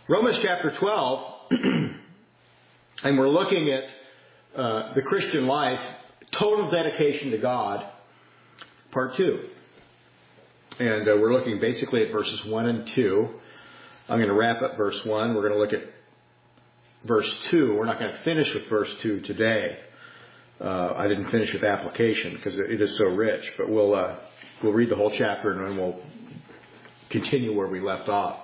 Romans chapter 12, and we're looking at the Christian life, total dedication to God, part 2. And we're looking basically at verses 1 and 2. I'm going to wrap up verse 1. We're going to look at verse 2. We're not going to finish with verse 2 today. I didn't finish with application because it is so rich. But we'll read the whole chapter and then we'll continue where we left off.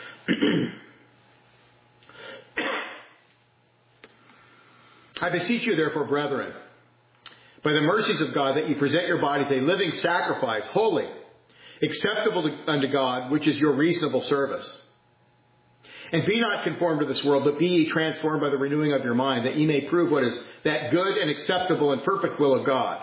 I beseech you, therefore, brethren, by the mercies of God, that you present your bodies a living sacrifice, holy, acceptable unto God, which is your reasonable service. And be not conformed to this world, but be ye transformed by the renewing of your mind, that ye may prove what is that good and acceptable and perfect will of God.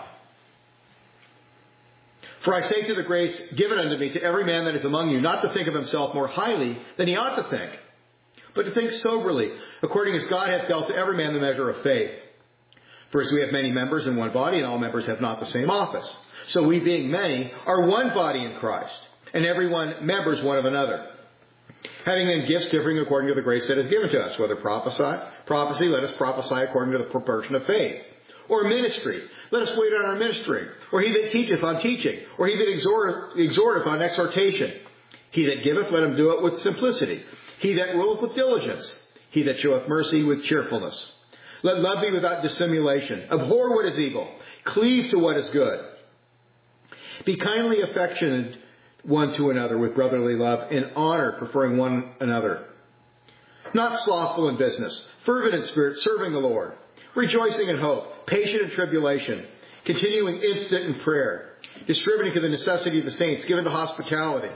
For I say to the grace given unto me, to every man that is among you, not to think of himself more highly than he ought to think, but to think soberly, according as God hath dealt to every man the measure of faith. For as we have many members in one body, and all members have not the same office, so we, being many, are one body in Christ, and every one members one of another. Having then gifts differing according to the grace that is given to us, whether prophecy, let us prophesy according to the proportion of faith. Or ministry, let us wait on our ministry. Or he that teacheth on teaching. Or he that exhorteth on exhortation. He that giveth, let him do it with simplicity. He that ruleth with diligence. He that showeth mercy with cheerfulness. Let love be without dissimulation. Abhor what is evil. Cleave to what is good. Be kindly affectionate one to another with brotherly love, in honor, preferring one another. Not slothful in business, fervent in spirit, serving the Lord, rejoicing in hope, patient in tribulation, continuing instant in prayer, distributing to the necessity of the saints, given to hospitality.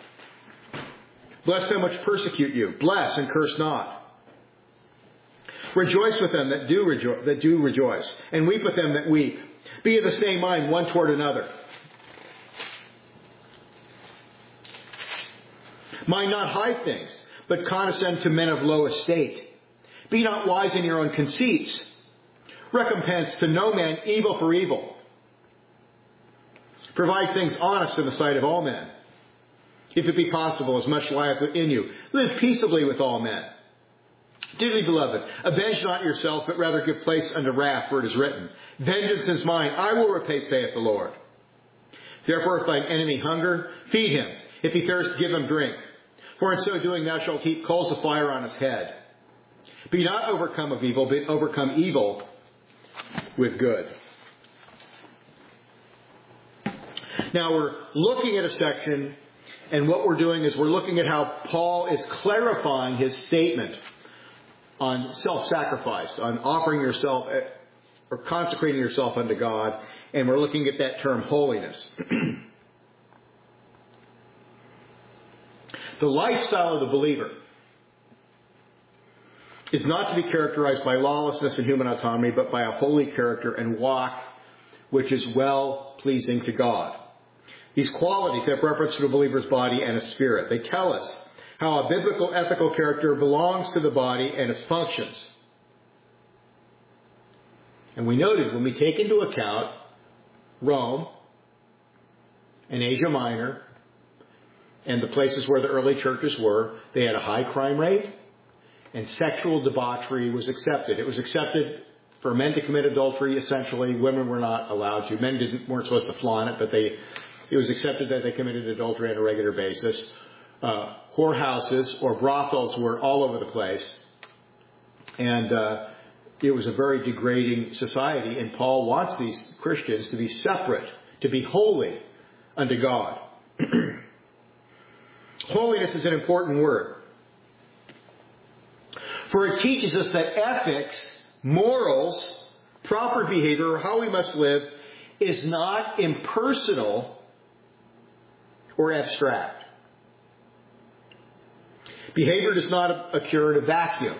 Bless them which persecute you. Bless and curse not. Rejoice with them that do rejoice, and weep with them that weep. Be of the same mind one toward another. Mind not high things, but condescend to men of low estate. Be not wise in your own conceits. Recompense to no man evil for evil. Provide things honest in the sight of all men. If it be possible, as much lieth within you, live peaceably with all men. Dearly beloved, avenge not yourself, but rather give place unto wrath, for it is written, Vengeance is mine, I will repay, saith the Lord. Therefore, if thine enemy hunger, feed him. If he thirst, give him drink. For in so doing thou shalt heap coals of fire on his head. Be not overcome of evil, but overcome evil with good. Now we're looking at a section, and what we're doing is we're looking at how Paul is clarifying his statement on self-sacrifice, on offering yourself or consecrating yourself unto God, and we're looking at that term holiness. The lifestyle of the believer is not to be characterized by lawlessness and human autonomy, but by a holy character and walk which is well-pleasing to God. These qualities have reference to the believer's body and his spirit. They tell us how a biblical ethical character belongs to the body and its functions. And we noted when we take into account Rome and Asia Minor and the places where the early churches were, they had a high crime rate, and sexual debauchery was accepted. It was accepted for men to commit adultery, essentially. Women were not allowed to. Men weren't supposed to flaunt it, but it was accepted that they committed adultery on a regular basis. Whorehouses or brothels were all over the place. And it was a very degrading society. And Paul wants these Christians to be separate, to be holy unto God. Holiness is an important word. For it teaches us that ethics, morals, proper behavior, or how we must live, is not impersonal or abstract. Behavior does not occur in a vacuum.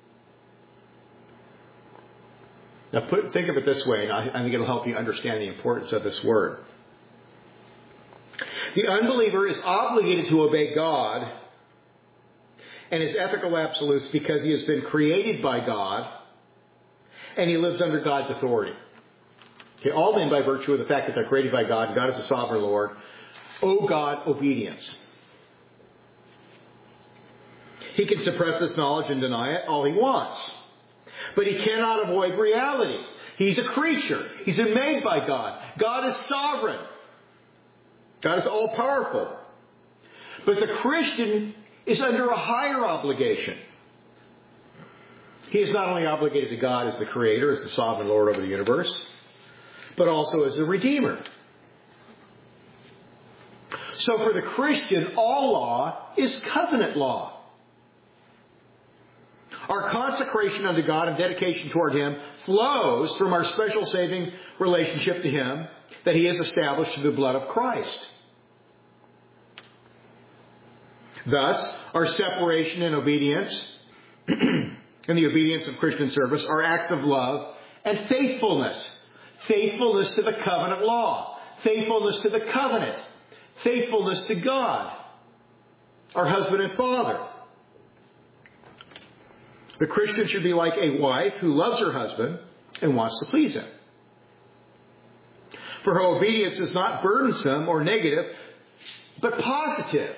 Now think of it this way, and I think it'll help you understand the importance of this word. The unbeliever is obligated to obey God and his ethical absolutes because he has been created by God and he lives under God's authority. Okay, all men, by virtue of the fact that they're created by God, God is the sovereign Lord, owe God obedience. He can suppress this knowledge and deny it all he wants. But he cannot avoid reality. He's a creature. He's been made by God. God is sovereign. God is all-powerful. But the Christian is under a higher obligation. He is not only obligated to God as the Creator, as the sovereign Lord over the universe, but also as the Redeemer. So for the Christian, all law is covenant law. Our consecration unto God and dedication toward Him flows from our special saving relationship to Him that He has established through the blood of Christ. Thus, our separation and obedience, and the obedience of Christian service, are acts of love and faithfulness. Faithfulness to the covenant law. Faithfulness to the covenant. Faithfulness to God, our husband and father. The Christian should be like a wife who loves her husband and wants to please him. For her obedience is not burdensome or negative, but positive.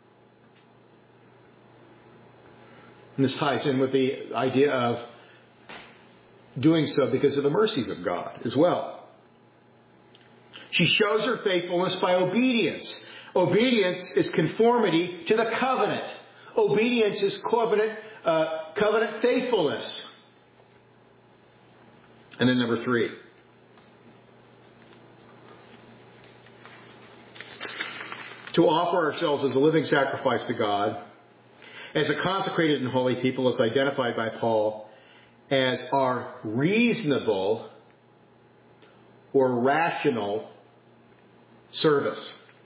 And this ties in with the idea of doing so because of the mercies of God as well. She shows her faithfulness by obedience. Obedience is conformity to the covenant. Obedience is covenant faithfulness. And then number 3. To offer ourselves as a living sacrifice to God, as a consecrated and holy people, is identified by Paul as our reasonable or rational service.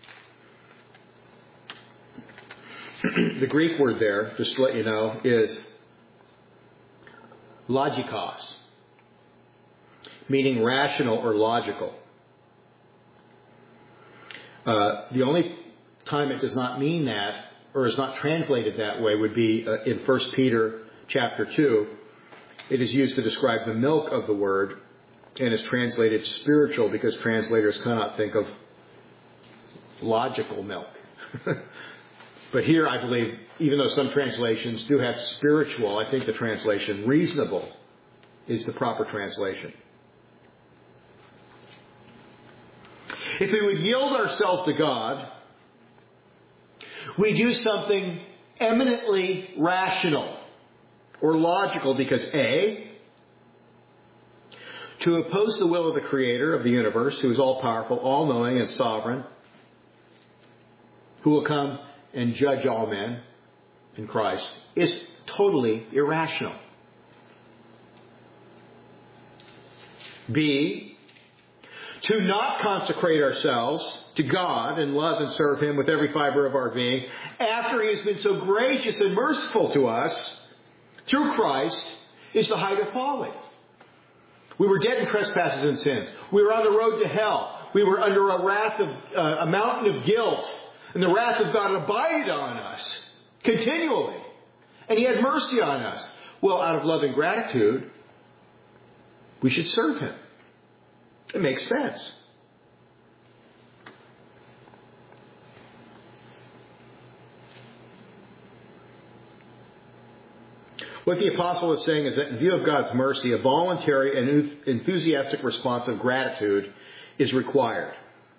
The Greek word there, just to let you know, is logikos, meaning rational or logical. The only time it does not mean that, or is not translated that way, would be in 1 Peter chapter 2. It is used to describe the milk of the word, and is translated spiritual because translators cannot think of logical milk. But here, I believe, even though some translations do have spiritual, I think the translation reasonable is the proper translation. If we would yield ourselves to God, we do something eminently rational or logical because A, to oppose the will of the Creator of the universe, who is all-powerful, all-knowing, and sovereign, who will come and judge all men in Christ, is totally irrational. B, to not consecrate ourselves to God and love and serve Him with every fiber of our being, after He has been so gracious and merciful to us through Christ, is the height of folly. We were dead in trespasses and sins. We were on the road to hell. We were under a mountain of guilt. And the wrath of God abided on us continually. And He had mercy on us. Well, out of love and gratitude, we should serve Him. It makes sense. What the apostle is saying is that in view of God's mercy, a voluntary and enthusiastic response of gratitude is required.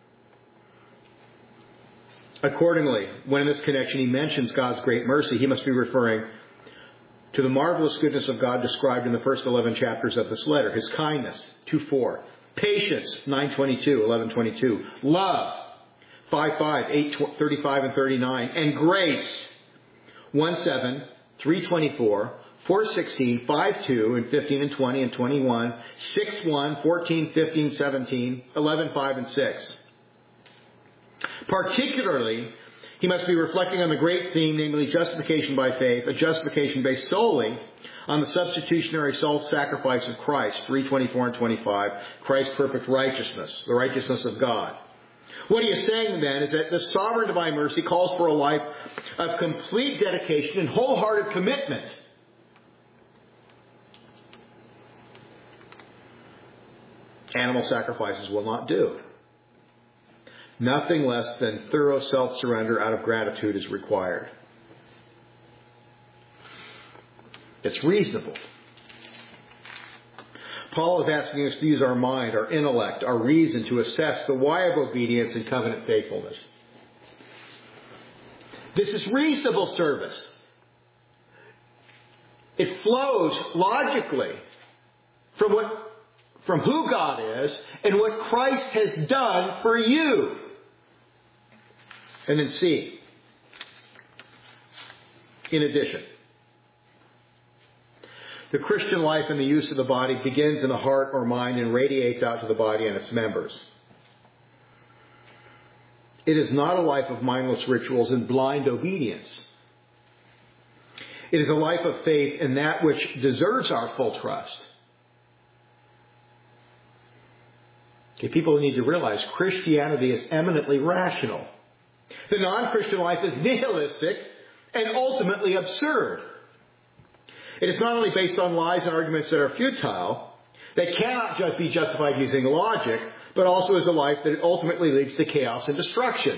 Accordingly, when in this connection he mentions God's great mercy, he must be referring to the marvelous goodness of God described in the first 11 chapters of this letter. His kindness, 2:4. Patience, 9:22, 11:22. Love, 5:5, 8:35 and 39. And grace, 1:7, 3:24, 4:16, 5:2, and 15 and 20 and 21, 6:1, 14, 15, 17, 11:5 and 6. Particularly, he must be reflecting on the great theme, namely justification by faith, a justification based solely on the substitutionary self-sacrifice of Christ, 3:24 and 25, Christ's perfect righteousness, the righteousness of God. What he is saying then is that the sovereign divine mercy calls for a life of complete dedication and wholehearted commitment. Animal sacrifices will not do. Nothing less than thorough self-surrender out of gratitude is required. It's reasonable. Paul is asking us to use our mind, our intellect, our reason to assess the why of obedience and covenant faithfulness. This is reasonable service. It flows logically from who God is and what Christ has done for you. And then C. In addition, the Christian life and the use of the body begins in the heart or mind and radiates out to the body and its members. It is not a life of mindless rituals and blind obedience. It is a life of faith in that which deserves our full trust. Okay, people need to realize Christianity is eminently rational. The non-Christian life is nihilistic and ultimately absurd. It is not only based on lies and arguments that are futile, that cannot just be justified using logic, but also is a life that ultimately leads to chaos and destruction.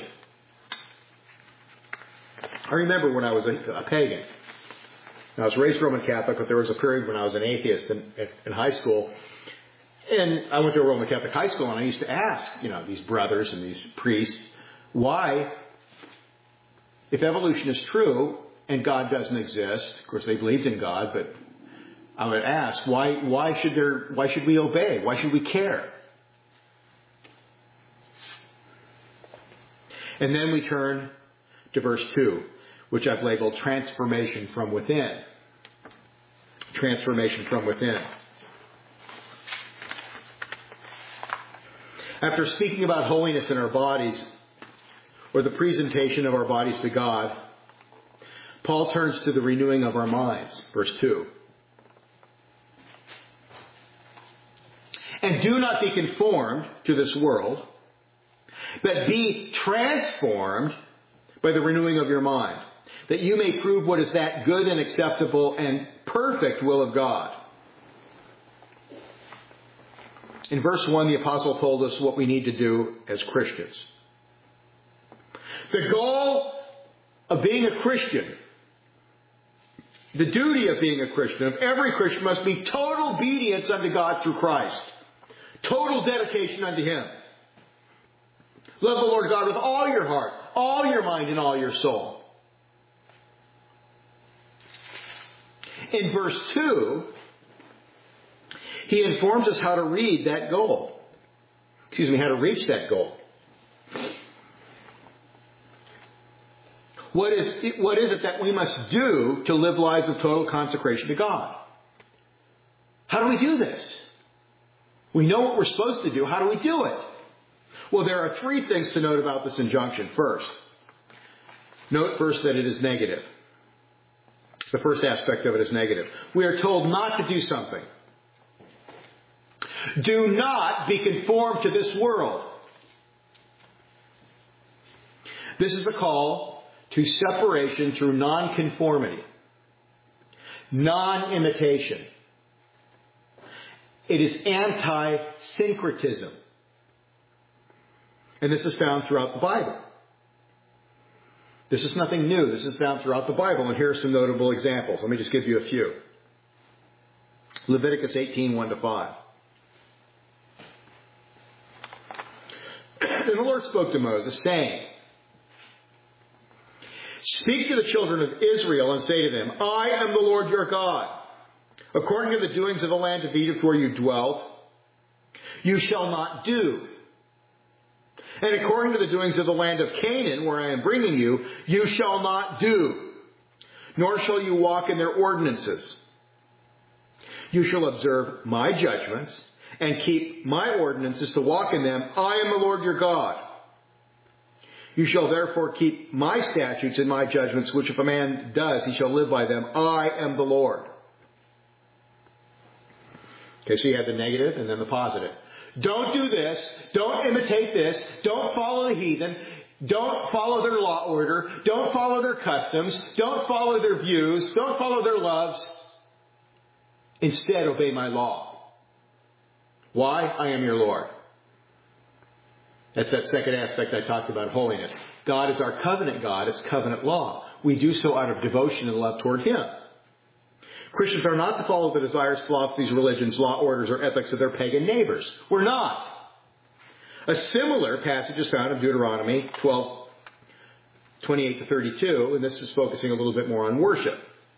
I remember when I was a pagan. I was raised Roman Catholic, but there was a period when I was an atheist in high school. And I went to a Roman Catholic high school, and I used to ask, these brothers and these priests, why, if evolution is true and God doesn't exist, of course they believed in God, but I would ask, why should we obey? Why should we care? And then we turn to verse 2, which I've labeled transformation from within. Transformation from within. After speaking about holiness in our bodies, or the presentation of our bodies to God, Paul turns to the renewing of our minds. Verse 2. And do not be conformed to this world, but be transformed by the renewing of your mind, that you may prove what is that good and acceptable and perfect will of God. In verse 1, the apostle told us what we need to do as Christians. The goal of being a Christian, the duty of being a Christian, of every Christian, must be total obedience unto God through Christ. Total dedication unto Him. Love the Lord God with all your heart, all your mind, and all your soul. In verse 2, he informs us how to read that goal. How to reach that goal. What is it that we must do to live lives of total consecration to God? How do we do this? We know what we're supposed to do. How do we do it? Well, there are three things to note about this injunction. Note first that it is negative. The first aspect of it is negative. We are told not to do something. Do not be conformed to this world. This is a call to separation through non-conformity, non-imitation. It is anti-syncretism. And this is found throughout the Bible. This is nothing new. This is found throughout the Bible. And here are some notable examples. Let me just give you a few. Leviticus 18, 1-5. And the Lord spoke to Moses, saying, Speak to the children of Israel and say to them, I am the Lord your God. According to the doings of the land of Egypt where you dwelt, you shall not do. And according to the doings of the land of Canaan, where I am bringing you, you shall not do. Nor shall you walk in their ordinances. You shall observe my judgments and keep my ordinances to walk in them. I am the Lord your God. You shall therefore keep my statutes and my judgments, which if a man does, he shall live by them. I am the Lord. Okay, so you have the negative and then the positive. Don't do this. Don't imitate this. Don't follow the heathen. Don't follow their law order. Don't follow their customs. Don't follow their views. Don't follow their loves. Instead, obey my law. Why? I am your Lord. That's that second aspect I talked about, holiness. God is our covenant God. It's covenant law. We do so out of devotion and love toward Him. Christians are not to follow the desires, philosophies, religions, law, orders, or ethics of their pagan neighbors. We're not. A similar passage is found in Deuteronomy 12:28 to 32, and this is focusing a little bit more on worship.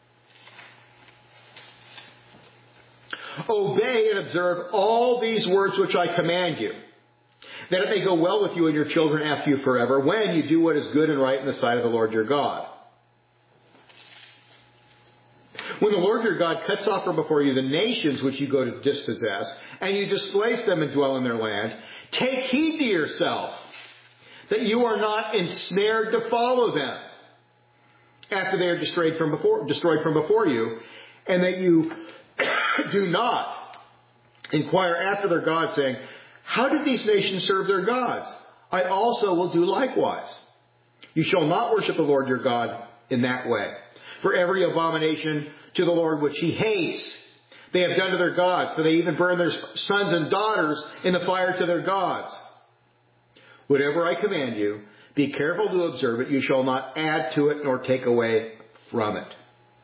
Obey and observe all these words which I command you, that it may go well with you and your children after you forever, when you do what is good and right in the sight of the Lord your God. When the Lord your God cuts off from before you the nations which you go to dispossess, and you displace them and dwell in their land, take heed to yourself that you are not ensnared to follow them after they are destroyed from before you, and that you do not inquire after their gods, saying, how did these nations serve their gods? I also will do likewise. You shall not worship the Lord your God in that way. For every abomination to the Lord which he hates, they have done to their gods, for they even burn their sons and daughters in the fire to their gods. Whatever I command you, be careful to observe it. You shall not add to it nor take away from it.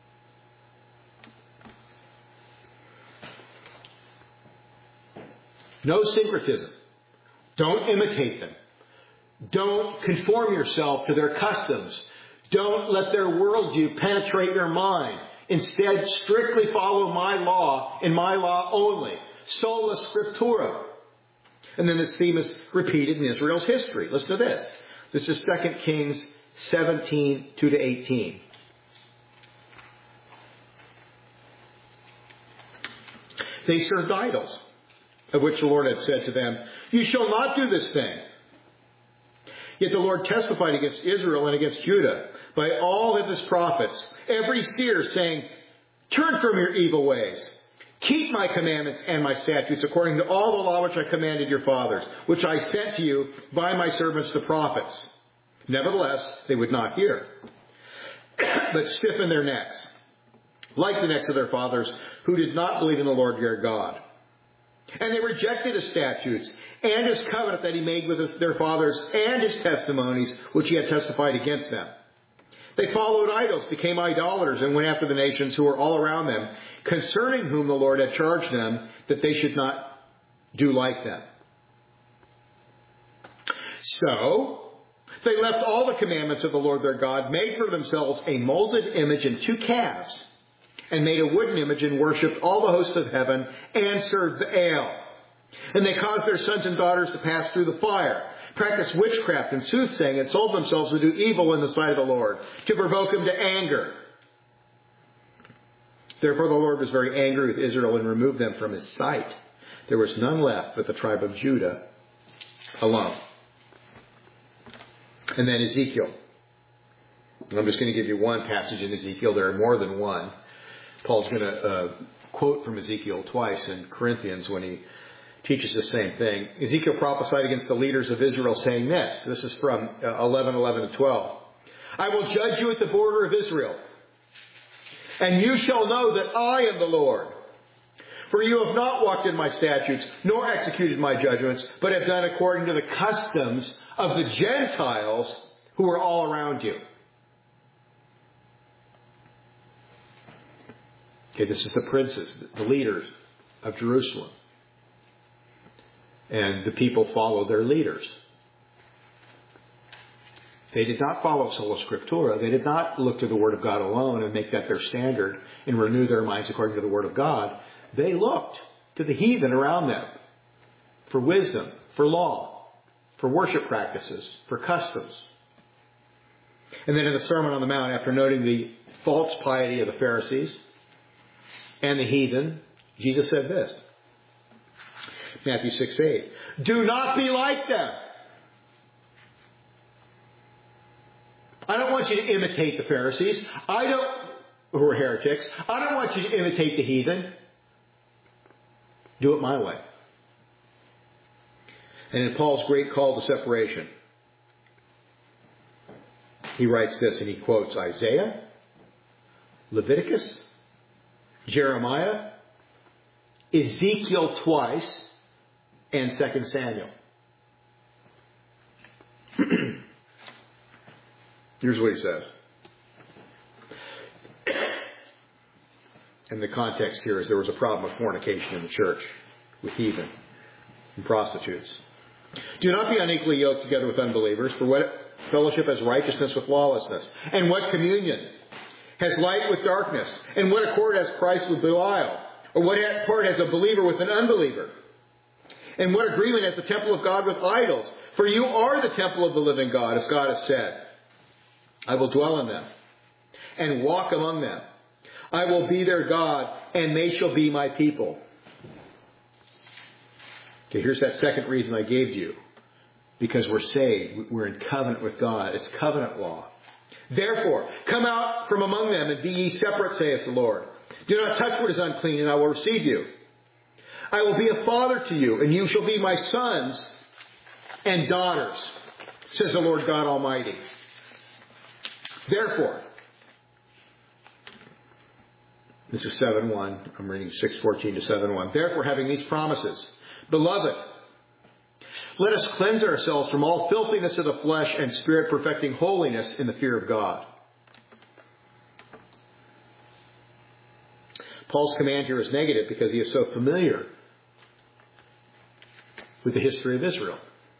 No syncretism. Don't imitate them. Don't conform yourself to their customs. Don't let their worldview penetrate your mind. Instead, strictly follow my law and my law only. Sola scriptura. And then this theme is repeated in Israel's history. Listen to this. This is 2 Kings 17, 2-18. They served idols, of which the Lord had said to them, you shall not do this thing. Yet the Lord testified against Israel and against Judah by all of his prophets, every seer, saying, turn from your evil ways. Keep my commandments and my statutes according to all the law which I commanded your fathers, which I sent to you by my servants the prophets. Nevertheless, they would not hear, but stiffened their necks, like the necks of their fathers, who did not believe in the Lord their God. And they rejected his statutes and his covenant that he made with their fathers and his testimonies, which he had testified against them. They followed idols, became idolaters, and went after the nations who were all around them, concerning whom the Lord had charged them that they should not do like them. So they left all the commandments of the Lord their God, made for themselves a molded image and 2 calves, and made a wooden image and worshipped all the hosts of heaven and served Baal. And they caused their sons and daughters to pass through the fire, practiced witchcraft and soothsaying, and sold themselves to do evil in the sight of the Lord, to provoke him to anger. Therefore the Lord was very angry with Israel and removed them from his sight. There was none left but the tribe of Judah alone. And then Ezekiel. I'm just going to give you one passage in Ezekiel. There are more than one. Paul's going to quote from Ezekiel twice in Corinthians when he teaches the same thing. Ezekiel prophesied against the leaders of Israel, saying this. This is from 11:11-12. I will judge you at the border of Israel, and you shall know that I am the Lord. For you have not walked in my statutes, nor executed my judgments, but have done according to the customs of the Gentiles who are all around you. Okay, this is the princes, the leaders of Jerusalem. And the people follow their leaders. They did not follow sola scriptura. They did not look to the Word of God alone and make that their standard and renew their minds according to the Word of God. They looked to the heathen around them for wisdom, for law, for worship practices, for customs. And then in the Sermon on the Mount, after noting the false piety of the Pharisees and the heathen, Jesus said this. Matthew 6:8. Do not be like them. I don't want you to imitate the Pharisees. Who are heretics. I don't want you to imitate the heathen. Do it my way. And in Paul's great call to separation, he writes this, and he quotes Isaiah, Leviticus, Jeremiah, Ezekiel twice, and 2 Samuel. Here's what he says. And the context here is there was a problem with fornication in the church, with heathen and prostitutes. Do not be unequally yoked together with unbelievers, for what fellowship has righteousness with lawlessness? And what communion has light with darkness? And what accord has Christ with Belial? Or what part has a believer with an unbeliever? And what agreement has the temple of God with idols? For you are the temple of the living God, as God has said. I will dwell in them and walk among them. I will be their God, and they shall be my people. Okay, here's that second reason I gave you. Because we're saved. We're in covenant with God. It's covenant law. Therefore, come out from among them and be ye separate, saith the Lord. Do not touch what is unclean, and I will receive you. I will be a father to you, and you shall be my sons and daughters, says the Lord God Almighty. Therefore, this is 7:1. I'm reading 6:14 to 7:1. Therefore, having these promises, beloved, let us cleanse ourselves from all filthiness of the flesh and spirit, perfecting holiness in the fear of God. Paul's command here is negative because he is so familiar with the history of Israel.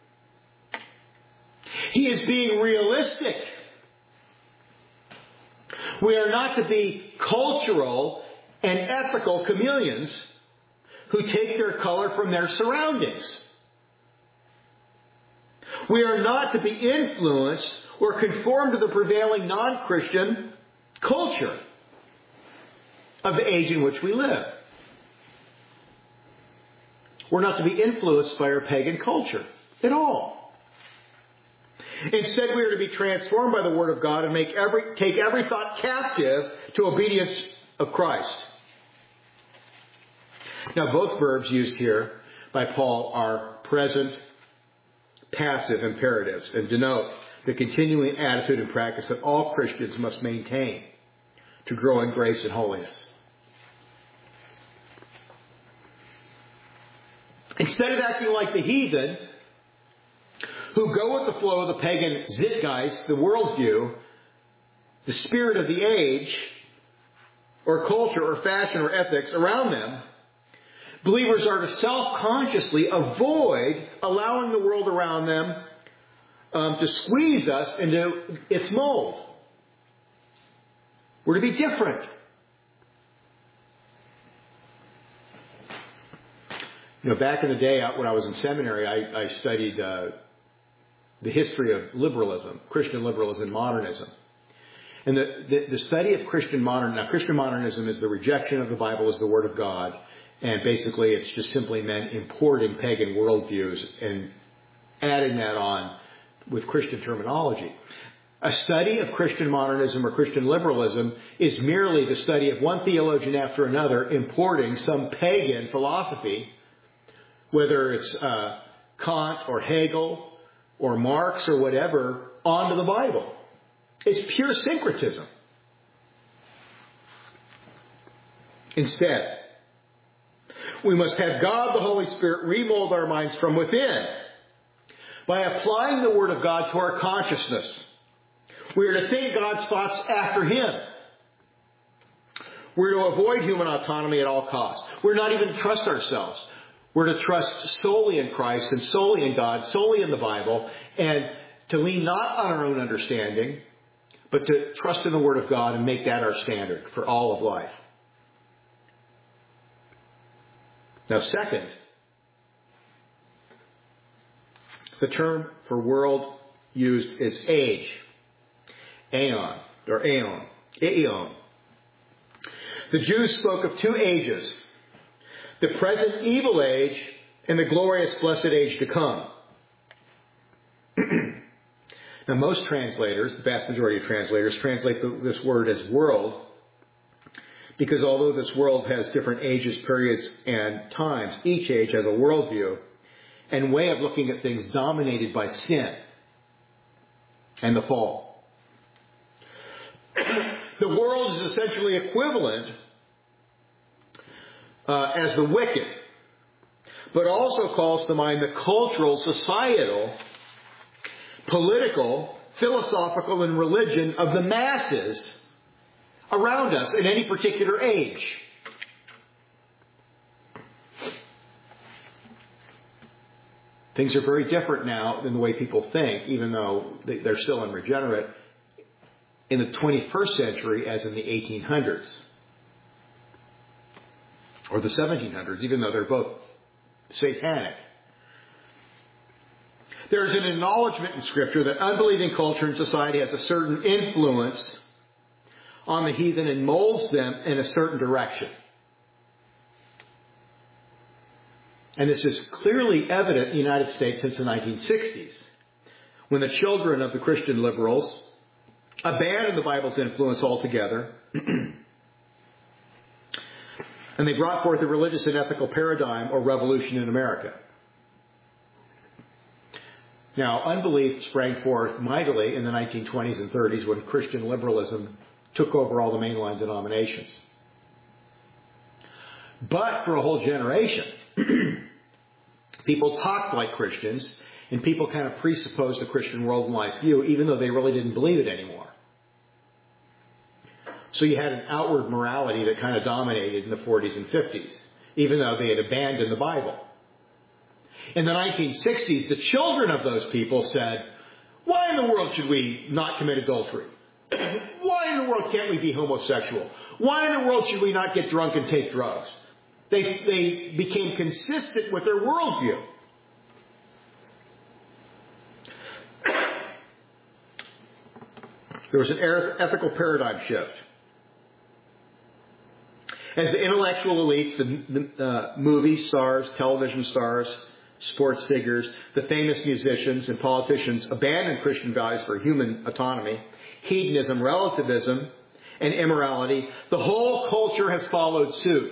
He is being realistic. We are not to be cultural and ethical chameleons who take their color from their surroundings. We are not to be influenced or conform to the prevailing non-Christian culture of the age in which we live. We're not to be influenced by our pagan culture at all. Instead, we are to be transformed by the Word of God and take every thought captive to obedience of Christ. Now, both verbs used here by Paul are present, passive imperatives and denote the continuing attitude and practice that all Christians must maintain to grow in grace and holiness. Instead of acting like the heathen, who go with the flow of the pagan zeitgeist, the worldview, the spirit of the age, or culture, or fashion, or ethics around them, believers are to self-consciously avoid allowing the world around them to squeeze us into its mold. We're to be different. You know, back in the day when I was in seminary, I studied the history of liberalism, Christian liberalism, modernism. And the study of Christian modernism is the rejection of the Bible as the Word of God. And basically it's just simply meant importing pagan worldviews and adding that on with Christian terminology. A study of Christian modernism or Christian liberalism is merely the study of one theologian after another importing some pagan philosophy, whether it's Kant or Hegel or Marx or whatever, onto the Bible. It's pure syncretism. Instead, we must have God, the Holy Spirit, remold our minds from within by applying the Word of God to our consciousness. We are to think God's thoughts after Him. We're to avoid human autonomy at all costs. We're not even to trust ourselves. We're to trust solely in Christ and solely in God, solely in the Bible, and to lean not on our own understanding, but to trust in the Word of God and make that our standard for all of life. Now, second, the term for world used is age. Aeon, or aeon. Aeon. The Jews spoke of two ages. The present evil age and the glorious blessed age to come. Now, most translators, the vast majority of translators, translate this word as world, because although this world has different ages, periods, and times, each age has a worldview and way of looking at things dominated by sin and the fall. The world is essentially equivalent as the wicked, but also calls to mind the cultural, societal, political, philosophical, and religion of the masses around us in any particular age. Things are very different now than the way people think, even though they're still unregenerate, in the 21st century as in the 1800s. Or the 1700s, even though they're both satanic. There's an acknowledgement in Scripture that unbelieving culture and society has a certain influence on the heathen and molds them in a certain direction. And this is clearly evident in the United States since the 1960s, when the children of the Christian liberals abandoned the Bible's influence altogether, and they brought forth a religious and ethical paradigm or revolution in America. Now, unbelief sprang forth mightily in the 1920s and 30s when Christian liberalism took over all the mainline denominations. But for a whole generation, people talked like Christians, and people kind of presupposed a Christian world and life view, even though they really didn't believe it anymore. So you had an outward morality that kind of dominated in the 40s and 50s, even though they had abandoned the Bible. In the 1960s, the children of those people said, why in the world should we not commit adultery? Why in the world can't we be homosexual? Why in the world should we not get drunk and take drugs? They became consistent with their worldview. There was an ethical paradigm shift. As the intellectual elites, the movie stars, television stars, sports figures, the famous musicians and politicians abandoned Christian values for human autonomy, hedonism, relativism, and immorality, the whole culture has followed suit.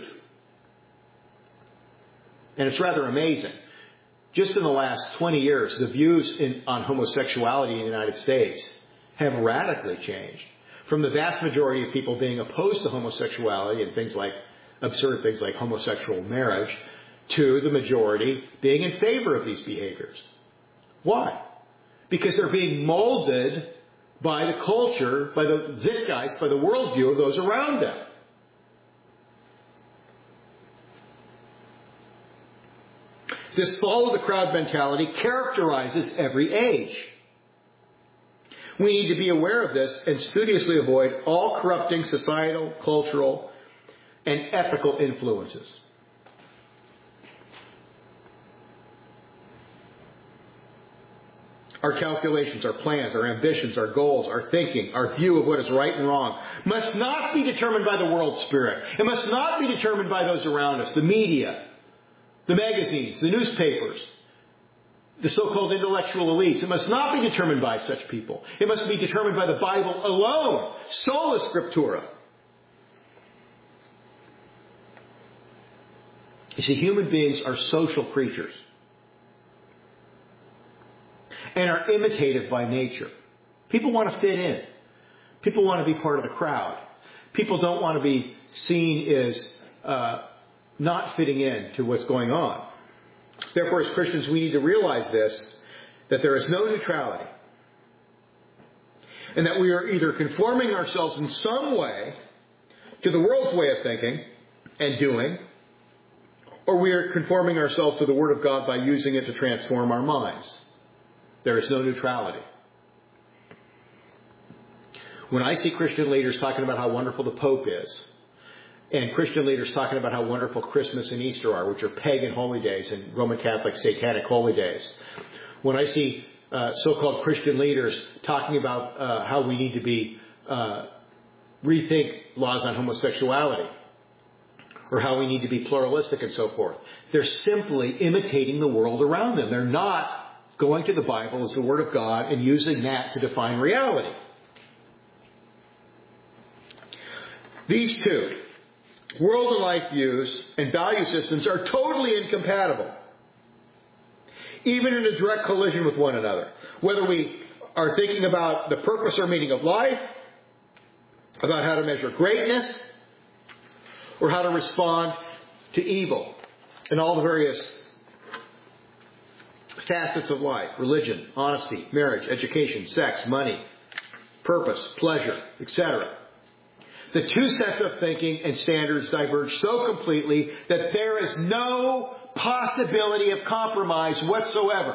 And it's rather amazing. Just in the last 20 years, the views on homosexuality in the United States have radically changed. From the vast majority of people being opposed to homosexuality and absurd things like homosexual marriage, to the majority being in favor of these behaviors. Why? Because they're being molded by the culture, by the zeitgeist, by the worldview of those around them. This follow-the-crowd mentality characterizes every age. We need to be aware of this and studiously avoid all corrupting societal, cultural, and ethical influences. Our calculations, our plans, our ambitions, our goals, our thinking, our view of what is right and wrong must not be determined by the world spirit. It must not be determined by those around us, the media, the magazines, the newspapers, the so-called intellectual elites. It must not be determined by such people. It must be determined by the Bible alone. Sola Scriptura. You see, human beings are social creatures and are imitative by nature. People want to fit in. People want to be part of the crowd. People don't want to be seen as not fitting in to what's going on. Therefore, as Christians, we need to realize this, that there is no neutrality. And that we are either conforming ourselves in some way to the world's way of thinking and doing, or we are conforming ourselves to the Word of God by using it to transform our minds. There is no neutrality. When I see Christian leaders talking about how wonderful the Pope is, and Christian leaders talking about how wonderful Christmas and Easter are, which are pagan holy days and Roman Catholic satanic holy days. When I see so-called Christian leaders talking about how we need to rethink laws on homosexuality, or how we need to be pluralistic and so forth, they're simply imitating the world around them. They're not going to the Bible as the Word of God and using that to define reality. These two, world and life views and value systems, are totally incompatible, even in a direct collision with one another. Whether we are thinking about the purpose or meaning of life, about how to measure greatness, or how to respond to evil in all the various facets of life: religion, honesty, marriage, education, sex, money, purpose, pleasure, etc. The two sets of thinking and standards diverge so completely that there is no possibility of compromise whatsoever.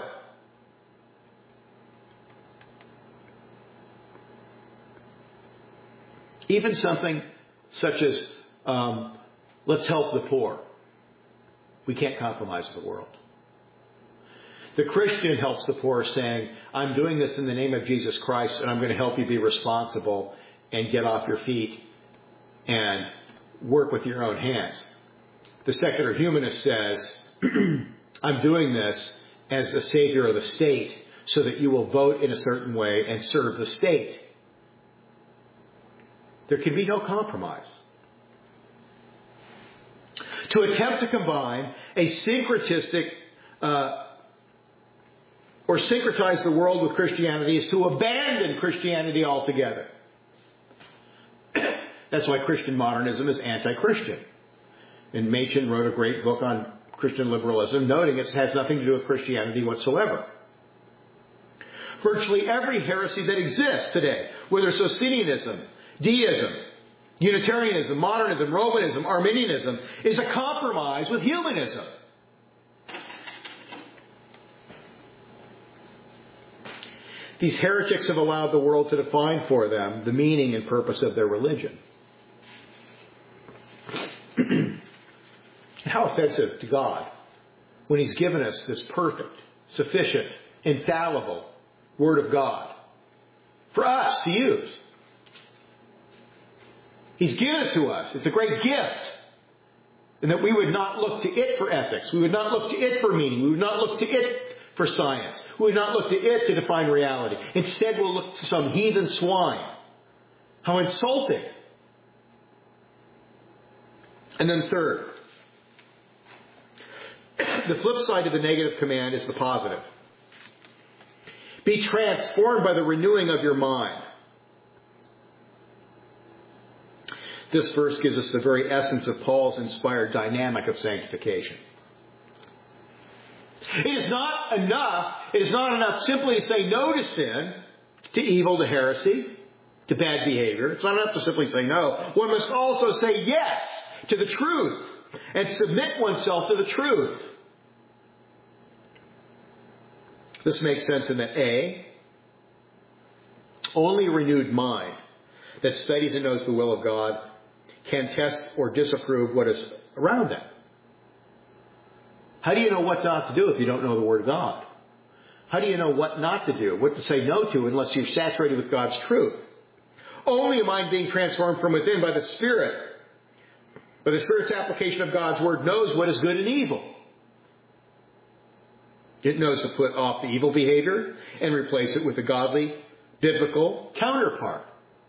Even something such as, let's help the poor. We can't compromise with the world. The Christian helps the poor saying, I'm doing this in the name of Jesus Christ, and I'm going to help you be responsible and get off your feet and work with your own hands. The secular humanist says, I'm doing this as the savior of the state so that you will vote in a certain way and serve the state. There can be no compromise. To attempt to combine a syncretistic or syncretize the world with Christianity is to abandon Christianity altogether. That's why Christian modernism is anti-Christian. And Machen wrote a great book on Christian liberalism, noting it has nothing to do with Christianity whatsoever. Virtually every heresy that exists today, whether Socinianism, deism, Unitarianism, modernism, Romanism, Arminianism, is a compromise with humanism. These heretics have allowed the world to define for them the meaning and purpose of their religion. How offensive to God when He's given us this perfect, sufficient, infallible Word of God for us to use. He's given it to us. It's a great gift. And that we would not look to it for ethics. We would not look to it for meaning. We would not look to it for science. We would not look to it to define reality. Instead, we'll look to some heathen swine. How insulting. And then third, the flip side of the negative command is the positive. Be transformed by the renewing of your mind. This verse gives us the very essence of Paul's inspired dynamic of sanctification. It is not enough simply to say no to sin, to evil, to heresy, to bad behavior. It's not enough to simply say no. One must also say yes to the truth and submit oneself to the truth. This makes sense in that A, only a renewed mind that studies and knows the will of God can test or disapprove what is around them. How do you know what not to do if you don't know the Word of God? How do you know what not to do, what to say no to, unless you're saturated with God's truth? Only a mind being transformed from within by the Spirit, by the Spirit's application of God's Word, knows what is good and evil. It knows to put off the evil behavior and replace it with a godly, biblical counterpart.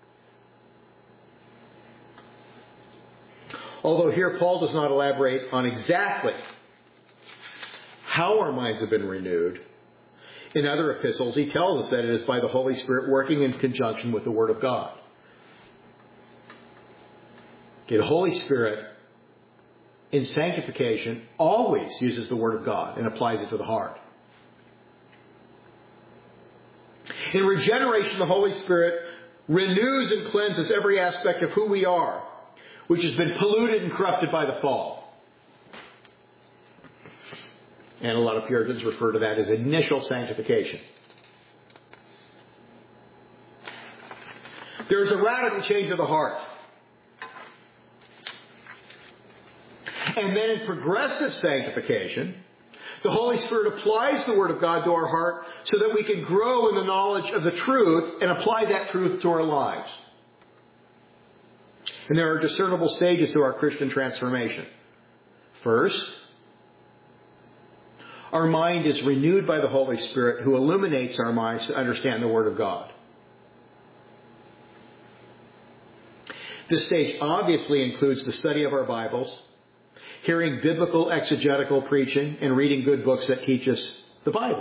Although here Paul does not elaborate on exactly how our minds have been renewed, in other epistles he tells us that it is by the Holy Spirit working in conjunction with the Word of God. Okay, the Holy Spirit in sanctification always uses the Word of God and applies it to the heart. In regeneration, the Holy Spirit renews and cleanses every aspect of who we are, which has been polluted and corrupted by the fall. And a lot of Puritans refer to that as initial sanctification. There is a radical change of the heart. And then in progressive sanctification, the Holy Spirit applies the Word of God to our heart so that we can grow in the knowledge of the truth and apply that truth to our lives. And there are discernible stages to our Christian transformation. First, our mind is renewed by the Holy Spirit, who illuminates our minds to understand the Word of God. This stage obviously includes the study of our Bibles, hearing biblical exegetical preaching, and reading good books that teach us the Bible.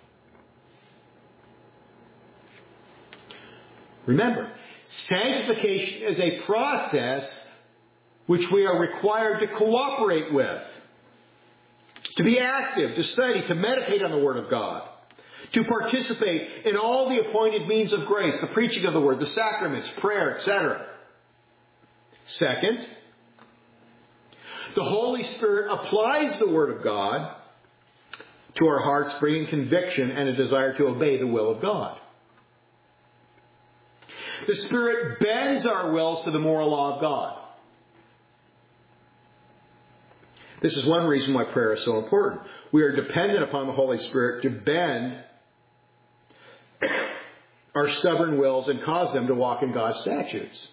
Remember, sanctification is a process which we are required to cooperate with. To be active, to study, to meditate on the Word of God. To participate in all the appointed means of grace, the preaching of the Word, the sacraments, prayer, etc. Second, The Holy Spirit applies the Word of God to our hearts, bringing conviction and a desire to obey the will of God. The Spirit bends our wills to the moral law of God. This is one reason why prayer is so important. We are dependent upon the Holy Spirit to bend our stubborn wills and cause them to walk in God's statutes.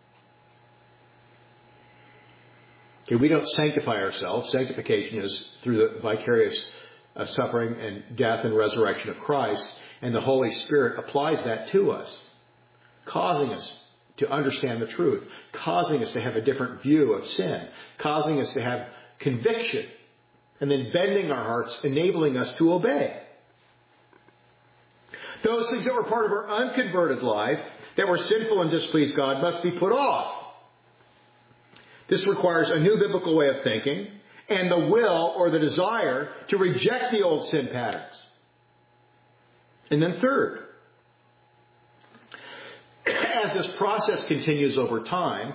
Okay, we don't sanctify ourselves. Sanctification is through the vicarious suffering and death and resurrection of Christ. And the Holy Spirit applies that to us, causing us to understand the truth, causing us to have a different view of sin, causing us to have conviction, and then bending our hearts, enabling us to obey. Those things that were part of our unconverted life, that were sinful and displeased God, must be put off. This requires a new biblical way of thinking and the will or the desire to reject the old sin patterns. And then third, as this process continues over time,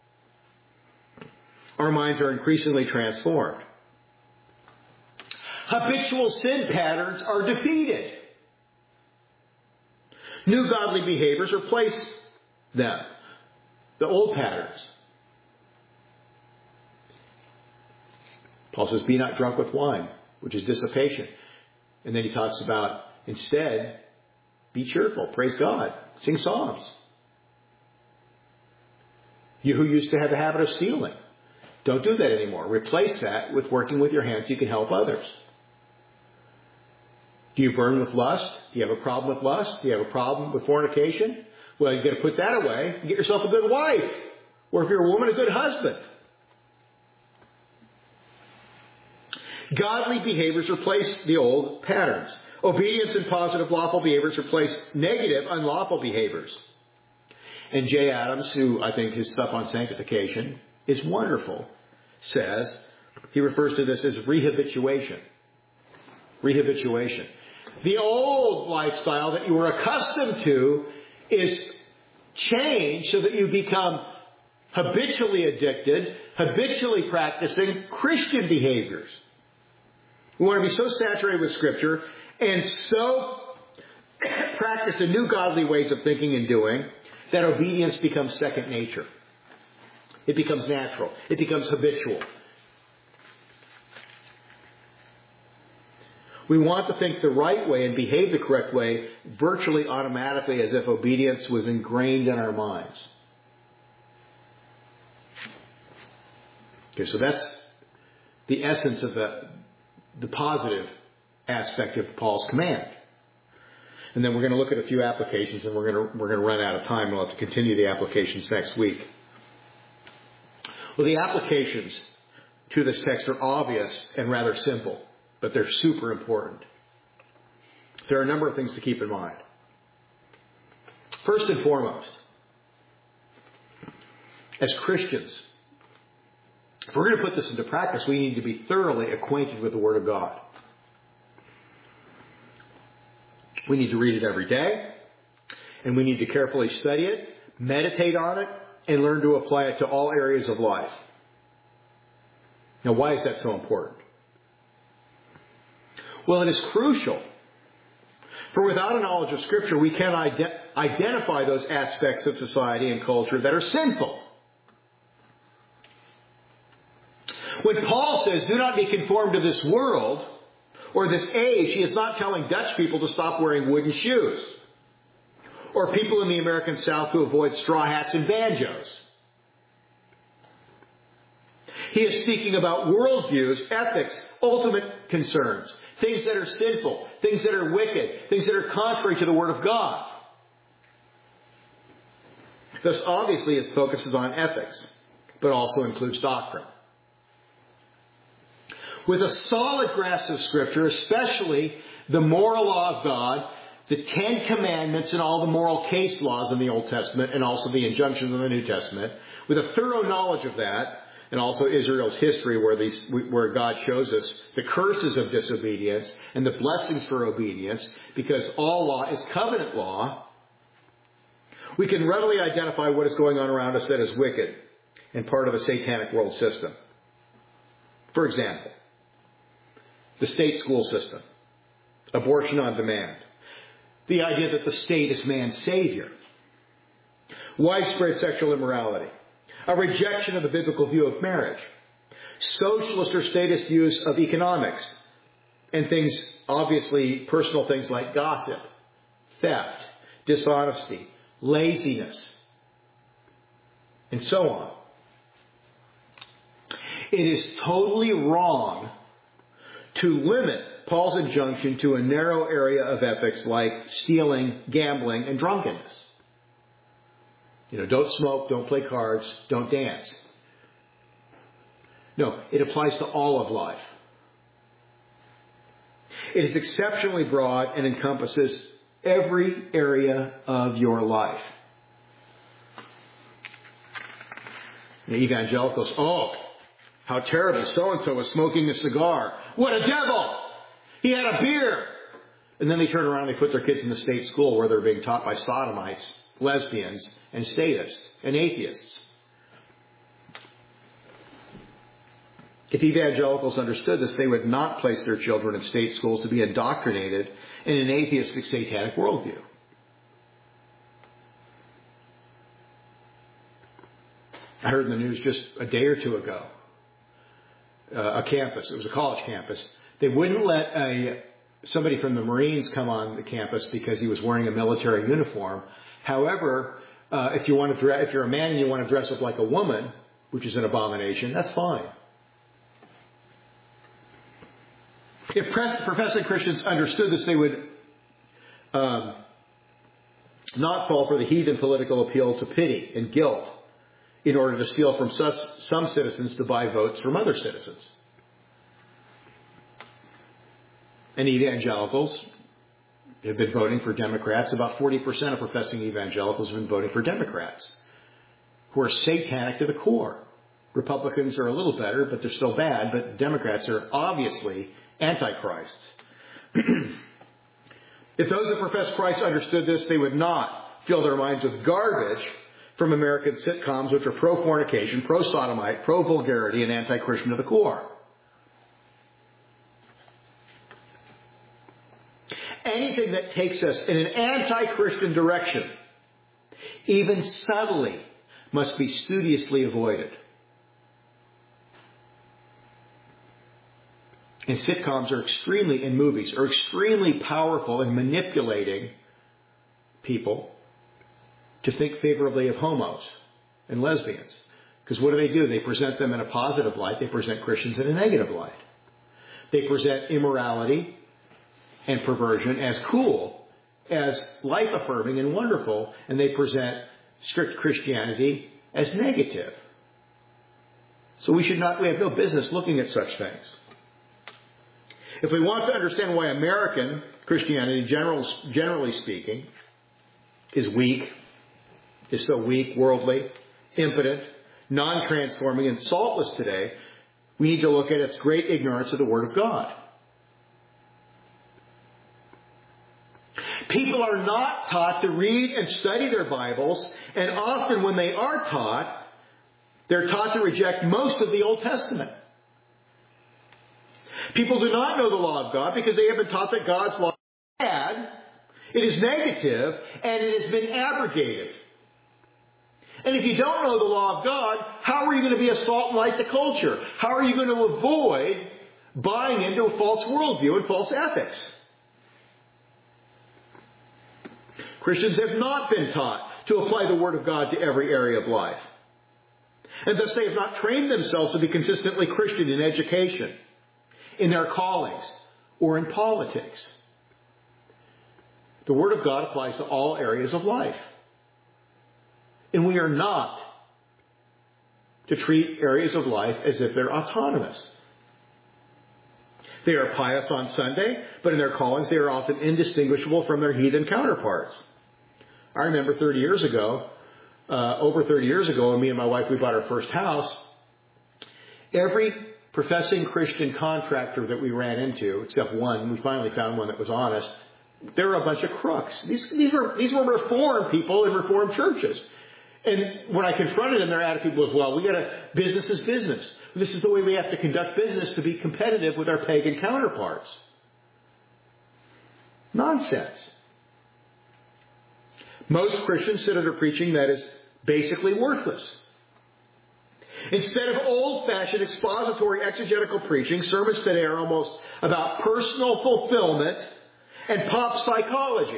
our minds are increasingly transformed. Habitual sin patterns are defeated. New godly behaviors replace them, the old patterns. Paul says, be not drunk with wine, which is dissipation. And then he talks about, instead, be cheerful, praise God, sing psalms. You who used to have the habit of stealing, don't do that anymore. Replace that with working with your hands so you can help others. Do you burn with lust? Do you have a problem with lust? Do you have a problem with fornication? Well, you've got to put that away and get yourself a good wife. Or if you're a woman, a good husband. Godly behaviors replace the old patterns. Obedience and positive lawful behaviors replace negative unlawful behaviors. And Jay Adams, who I think his stuff on sanctification is wonderful, says, he refers to this as rehabituation. Rehabituation. The old lifestyle that you were accustomed to is changed so that you become habitually addicted, habitually practicing Christian behaviors. We want to be so saturated with Scripture and so practice the new godly ways of thinking and doing that obedience becomes second nature. It becomes natural. It becomes habitual. We want to think the right way and behave the correct way virtually automatically as if obedience was ingrained in our minds. Okay, so that's the essence of the positive aspect of Paul's command. And then we're going to look at a few applications, and we're going to run out of time. We'll have to continue the applications next week. Well, the applications to this text are obvious and rather simple, but they're super important. There are a number of things to keep in mind. First and foremost, as Christians, if we're going to put this into practice, we need to be thoroughly acquainted with the Word of God. We need to read it every day, and we need to carefully study it, meditate on it, and learn to apply it to all areas of life. Now, why is that so important? Well, it is crucial. For without a knowledge of Scripture, we cannot identify those aspects of society and culture that are sinful. When Paul says, do not be conformed to this world or this age, he is not telling Dutch people to stop wearing wooden shoes, or people in the American South to avoid straw hats and banjos. He is speaking about worldviews, ethics, ultimate concerns, things that are sinful, things that are wicked, things that are contrary to the Word of God. Thus, obviously, his focus is on ethics, but also includes doctrine. With a solid grasp of Scripture, especially the moral law of God, the Ten Commandments and all the moral case laws in the Old Testament, and also the injunctions in the New Testament, with a thorough knowledge of that, and also Israel's history where God shows us the curses of disobedience and the blessings for obedience, because all law is covenant law, we can readily identify what is going on around us that is wicked and part of a satanic world system. For example, the state school system, abortion on demand, the idea that the state is man's savior, widespread sexual immorality, a rejection of the biblical view of marriage, socialist or statist views of economics, and things, obviously, personal things like gossip, theft, dishonesty, laziness, and so on. It is totally wrong to limit Paul's injunction to a narrow area of ethics like stealing, gambling, and drunkenness. Don't smoke, don't play cards, don't dance. No, it applies to all of life. It is exceptionally broad and encompasses every area of your life. The evangelicals, how terrible, so-and-so was smoking a cigar. What a devil! He had a beer! And then they turn around and they put their kids in the state school where they're being taught by sodomites, lesbians, and statists, and atheists. If evangelicals understood this, they would not place their children in state schools to be indoctrinated in an atheistic, satanic worldview. I heard in the news just a day or two ago, a campus, it was a college campus, they wouldn't let somebody from the Marines come on the campus because he was wearing a military uniform. However, if you're a man and you want to dress up like a woman, which is an abomination, that's fine. If professing Christians understood this, they would not fall for the heathen political appeal to pity and guilt in order to steal from some citizens to buy votes from other citizens. And evangelicals have been voting for Democrats. About 40% of professing evangelicals have been voting for Democrats, who are satanic to the core. Republicans are a little better, but they're still bad. But Democrats are obviously antichrists. If those who profess Christ understood this, they would not fill their minds with garbage from American sitcoms which are pro-fornication, pro-sodomite, pro-vulgarity, and anti-Christian to the core. Anything that takes us in an anti-Christian direction, even subtly, must be studiously avoided. And sitcoms in movies are extremely powerful in manipulating people to think favorably of homos and lesbians. Because what do? They present them in a positive light. They present Christians in a negative light. They present immorality and perversion as cool, as life-affirming and wonderful, and they present strict Christianity as negative. So we have no business looking at such things. If we want to understand why American Christianity, generally speaking, is so weak, worldly, impotent, non-transforming, and saltless today, we need to look at its great ignorance of the Word of God. People are not taught to read and study their Bibles, and often when they are taught, they're taught to reject most of the Old Testament. People do not know the law of God because they have been taught that God's law is bad, it is negative, and it has been abrogated. And if you don't know the law of God, how are you going to be a salt and light to culture? How are you going to avoid buying into a false worldview and false ethics? Christians have not been taught to apply the Word of God to every area of life. And thus they have not trained themselves to be consistently Christian in education, in their callings, or in politics. The Word of God applies to all areas of life. And we are not to treat areas of life as if they're autonomous. They are pious on Sunday, but in their callings they are often indistinguishable from their heathen counterparts. I remember over 30 years ago, when me and my wife, we bought our first house, every professing Christian contractor that we ran into, except one, we finally found one that was honest, they were a bunch of crooks. These were Reformed people in Reformed churches. And when I confronted them, their attitude was, well, business is business. This is the way we have to conduct business to be competitive with our pagan counterparts. Nonsense. Most Christians sit under preaching that is basically worthless. Instead of old-fashioned expository exegetical preaching, sermons today are almost about personal fulfillment and pop psychology.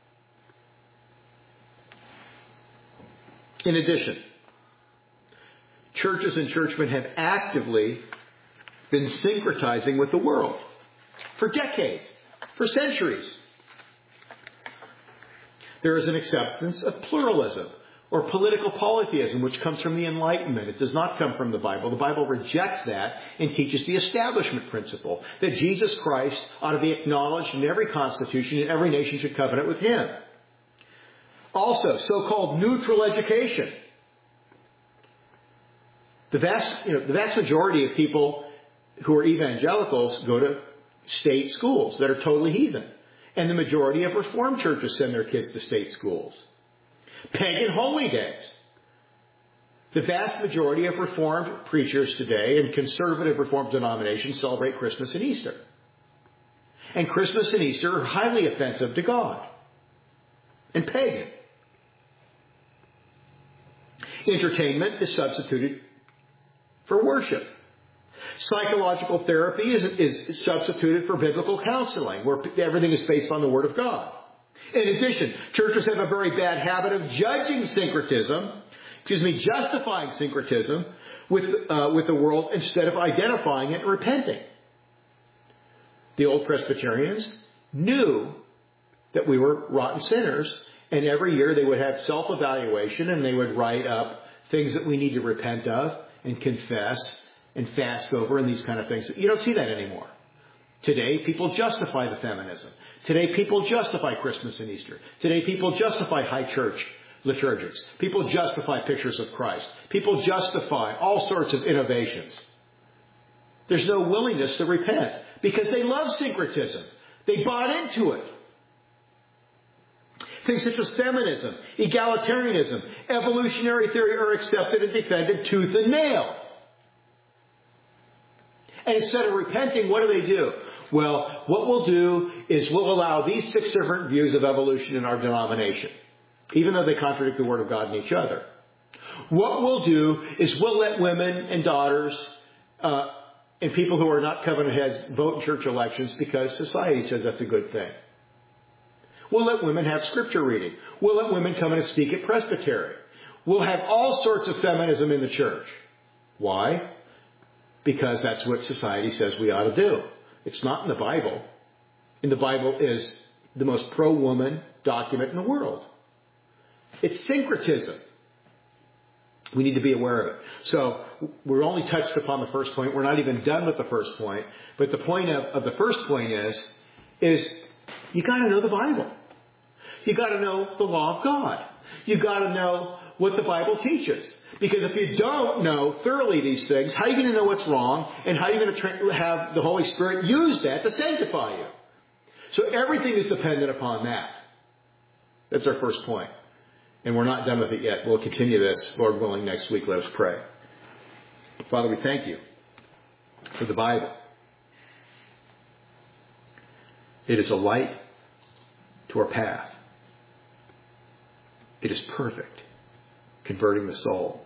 In addition, churches and churchmen have actively been syncretizing with the world for decades, for centuries. There is an acceptance of pluralism or political polytheism, which comes from the Enlightenment. It does not come from the Bible. The Bible rejects that and teaches the establishment principle, that Jesus Christ ought to be acknowledged in every constitution and every nation should covenant with Him. Also, so-called neutral education. The vast majority of people who are evangelicals go to state schools that are totally heathen. And the majority of Reformed churches send their kids to state schools. Pagan holy days. The vast majority of Reformed preachers today and conservative Reformed denominations celebrate Christmas and Easter. And Christmas and Easter are highly offensive to God and pagan. Entertainment is substituted for worship. Psychological therapy is substituted for biblical counseling, where everything is based on the Word of God. In addition, churches have a very bad habit of justifying syncretism with the world instead of identifying it and repenting. The old Presbyterians knew that we were rotten sinners, and every year they would have self-evaluation and they would write up things that we need to repent of and confess and fast over and these kind of things. You don't see that anymore. Today, people justify the feminism. Today, people justify Christmas and Easter. Today, people justify high church liturgics. People justify pictures of Christ. People justify all sorts of innovations. There's no willingness to repent because they love syncretism. They bought into it. Things such as feminism, egalitarianism, evolutionary theory are accepted and defended tooth and nail. And instead of repenting, what do? Well, what we'll do is we'll allow these 6 different views of evolution in our denomination, even though they contradict the Word of God in each other. What we'll do is we'll let women and daughters and people who are not covenant heads vote in church elections because society says that's a good thing. We'll let women have scripture reading. We'll let women come in and speak at presbytery. We'll have all sorts of feminism in the church. Why? Because that's what society says we ought to do. It's not in the Bible. And the Bible is the most pro-woman document in the world. It's syncretism. We need to be aware of it. So we're only touched upon the first point. We're not even done with the first point. But the point of the first point is you got to know the Bible. You got to know the law of God. You got to know what the Bible teaches. Because if you don't know thoroughly these things, how are you going to know what's wrong? And how are you going to have the Holy Spirit use that to sanctify you? So everything is dependent upon that. That's our first point. And we're not done with it yet. We'll continue this, Lord willing, next week. Let us pray. Father, we thank you for the Bible. It is a light to our path. It is perfect, converting the soul.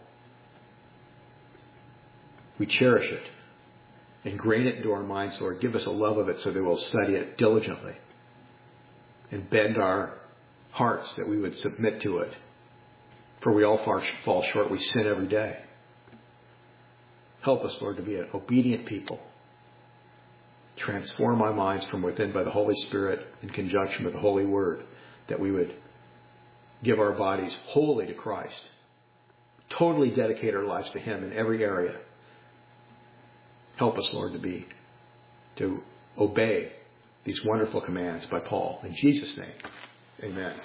We cherish it. Ingrain it into our minds, Lord. Give us a love of it so that we'll study it diligently. And bend our hearts that we would submit to it. For we all fall short. We sin every day. Help us, Lord, to be an obedient people. Transform our minds from within by the Holy Spirit in conjunction with the Holy Word, that we would give our bodies wholly to Christ. Totally dedicate our lives to Him in every area. Help us, Lord, to obey these wonderful commands by Paul. In Jesus' name, amen.